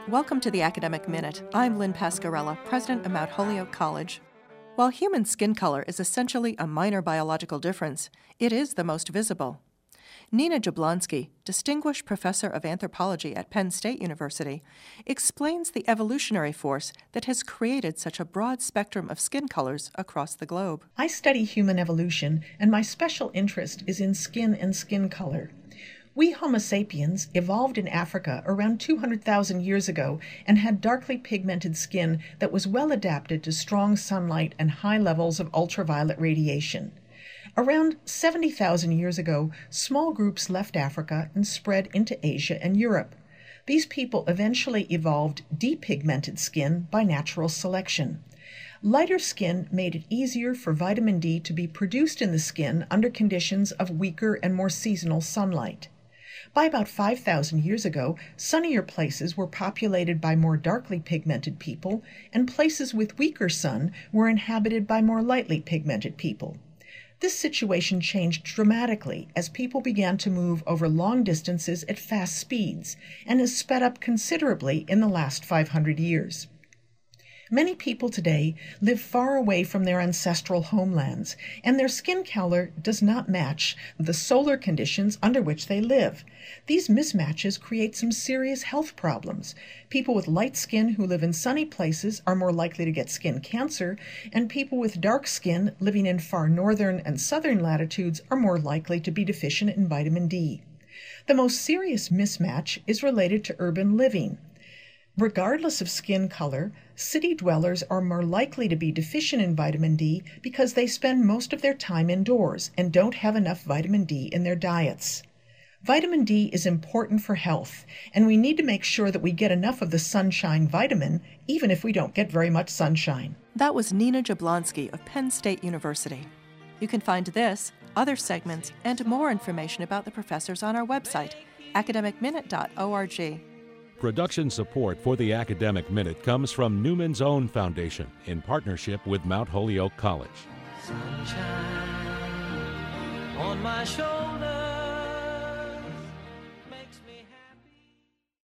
Welcome to the Academic Minute. I'm Lynn Pascarella, president of Mount Holyoke College. While human skin color is essentially a minor biological difference, it is the most visible. Nina Jablonski, Distinguished Professor of Anthropology at Penn State University, explains the evolutionary force that has created such a broad spectrum of skin colors across the globe. I study human evolution, and my special interest is in skin and skin color. We Homo sapiens evolved in Africa around 200,000 years ago and had darkly pigmented skin that was well adapted to strong sunlight and high levels of ultraviolet radiation. Around 70,000 years ago, small groups left Africa and spread into Asia and Europe. These people eventually evolved depigmented skin by natural selection. Lighter skin made it easier for vitamin D to be produced in the skin under conditions of weaker and more seasonal sunlight. By about 5,000 years ago, sunnier places were populated by more darkly pigmented people, and places with weaker sun were inhabited by more lightly pigmented people. This situation changed dramatically as people began to move over long distances at fast speeds, and has sped up considerably in the last 500 years. Many people today live far away from their ancestral homelands, and their skin color does not match the solar conditions under which they live. These mismatches create some serious health problems. People with light skin who live in sunny places are more likely to get skin cancer, and people with dark skin living in far northern and southern latitudes are more likely to be deficient in vitamin D. The most serious mismatch is related to urban living. Regardless of skin color, city dwellers are more likely to be deficient in vitamin D because they spend most of their time indoors and don't have enough vitamin D in their diets. Vitamin D is important for health, and we need to make sure that we get enough of the sunshine vitamin, even if we don't get very much sunshine. That was Nina Jablonski of Penn State University. You can find this, other segments, and more information about the professors on our website, academicminute.org. Production support for the Academic Minute comes from Newman's Own Foundation in partnership with Mount Holyoke College. Sunshine on my shoulder.